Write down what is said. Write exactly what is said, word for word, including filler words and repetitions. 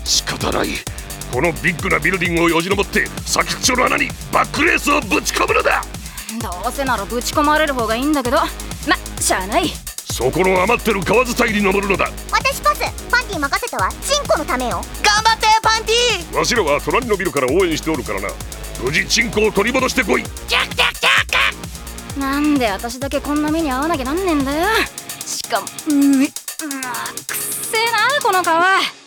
仕方ない。このビッグなビルディングをよじ登って先っちょの穴にバックレースをぶち込むのだ。 どうせならぶち込まれる方がいいんだけど、ま、しゃあない。 そこの余ってる川伝いに登るのだ。 私パス。パンティ任せたわ。チンコのためよ。 頑張ってパンティー。 わしらは隣のビルから応援しておるからな。無事チンコを取り戻してこい。 ジャクジャクジャク。 なんで私だけこんな目に遭わなきゃなんねんだよ。しかもうーい、うーくっせえなこの川。